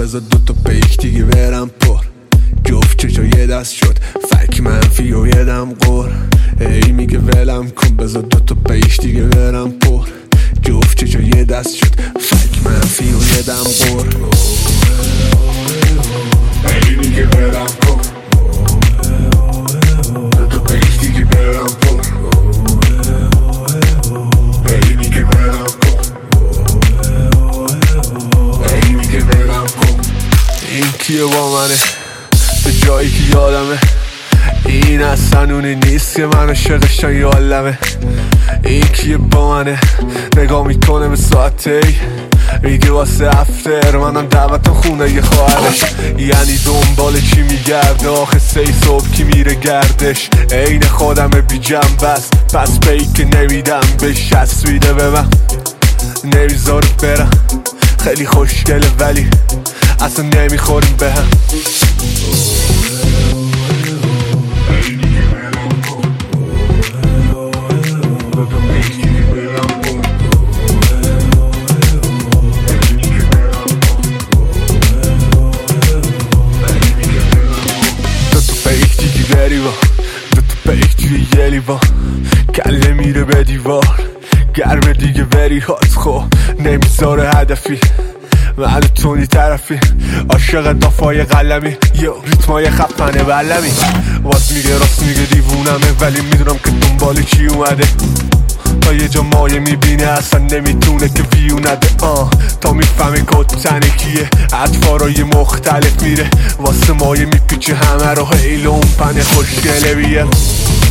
بذار دوتا پیک دیگه برم پر. جفت چشا یه دست شد فک منفی و یه دم قر. ای میگه ولم کن بذار دوتا پیک دیگه برم پر. جفت چشا یه دست شد فک منفی و یه دم قر. ای میگه ولم کن دوتا پیک دیگه برم پر. ای میگه ولم کن ای میگه ولم کن. این کیه با منه به جایی که یادمه. این اصلا اونی نیست که من عاشقشم یه عالمه. این کیه با منه نگاه میکنه به ساعته میگه واسه افتر منم دعوتم خونه یه خواهرش. یعنی دنبال چی میگرده آخه 3 صبح کی میره گردش. عین خودمه بی جنبست پس پیک نمیدم بهش چسبیده به من نمیذاره برم. خیلی خوشگله ولی اصلا نمیخوریم به هم. دوتا پیک توی یه لیوان کله میره به دیوار گرمه دیگه بری هات خو نمیذاره هدفی. من تونی طرفی عاشق دافای قلمی یو ریتمای خفنه بلمی. واس میگه راست میگه دیوونمه ولی میدونم که دنبال چی اومده. تا یه جا مایه میبینه اصلا نمیتونه که ویو نده. تا میفهمه کتنه کیه اطفارای مختلف میره واسه مایه میپیچه همه رو. حیل اون پنه خوشگله بیه